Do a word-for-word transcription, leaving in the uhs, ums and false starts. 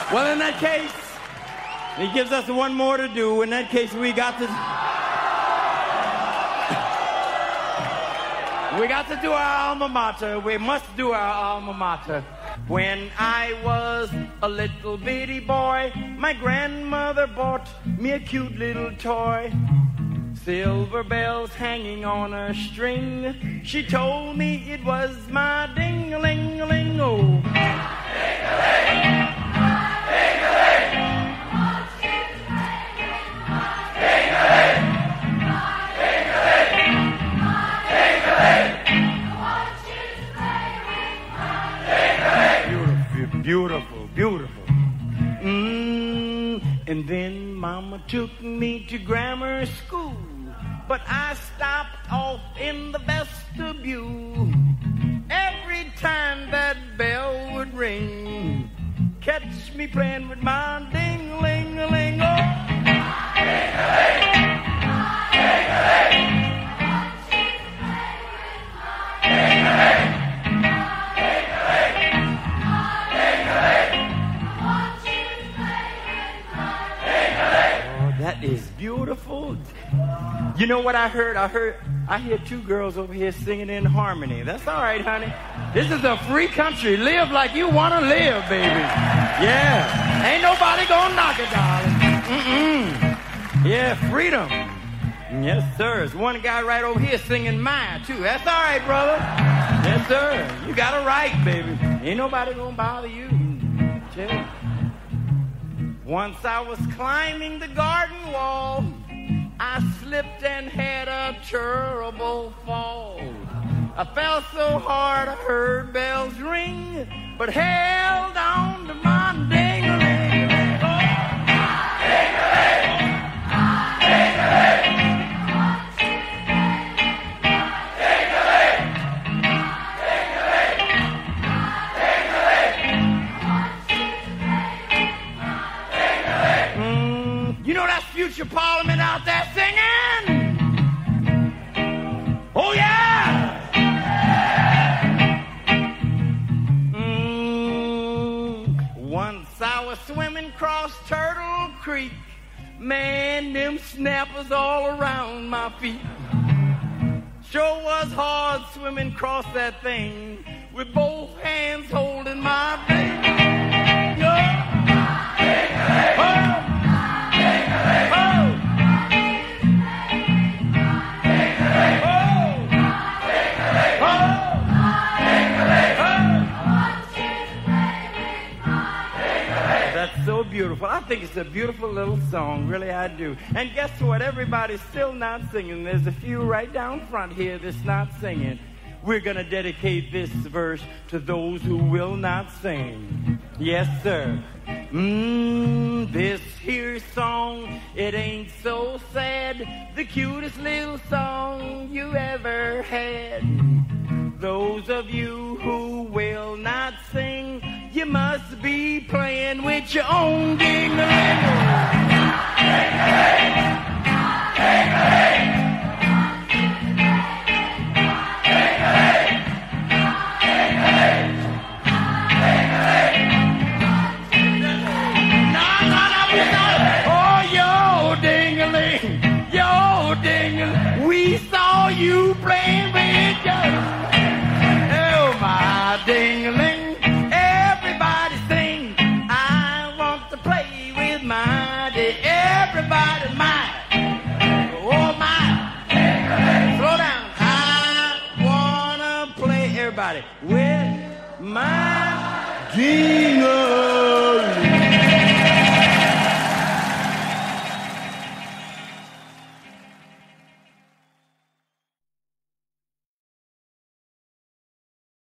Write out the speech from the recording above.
Well, in that case, he gives us one more to do. In that case, we got to... We got to do our alma mater. We must do our alma mater. When I was a little bitty boy, my grandmother bought me a cute little toy. Silver bells hanging on a string. She told me it was my ding-a-ling-a-ling, oh. Ding-a-ling, ding-a-ling. Ding-a-ling, ding-a-ling. Beautiful, beautiful. Mm, and then Mama took me to grammar school, but I stopped off in the vestibule. Every time that bell would ring, catch me playing with my ding-a-ling-a-ling, oh. Ding-a-ling, ding-a-ling. Ding-a-ling. That is beautiful. You know what I heard? I heard, I hear two girls over here singing in harmony. That's all right, honey. This is a free country. Live like you want to live, baby. Yeah. Ain't nobody gonna knock it, darling. Mm-mm. Yeah, freedom. Yes, sir. There's one guy right over here singing mine, too. That's all right, brother. Yes, sir. You got a right, baby. Ain't nobody gonna bother you. Chill. Once I was climbing the garden wall, I slipped and had a terrible fall. I fell so hard I heard bells ring, but held on to my ding-a-ling. Oh. Ding-a-ling, ding-a-ling. Future Parliament out there singing. Oh, yeah. Mm, once I was swimming across Turtle Creek. Man, them snappers all around my feet. Sure was hard swimming across that thing with both hands holding my baby. Yeah. Oh. That's so beautiful. I think it's a beautiful little song. Really, I do. And guess what? Everybody's still not singing. There's a few right down front here that's not singing. We're going to dedicate this verse to those who will not sing. Yes, sir. Mmm, this here song, it ain't so sad. The cutest little song you ever had. Those of you who will not sing, you must be playing with your own ding-a-ling. Ding-a-ling, ding-a-ling. We saw you playing with your, oh my ding-a-ling. Everybody sing, I want to play with my ding. Everybody my, oh my, slow down. I wanna play, everybody, with my ding.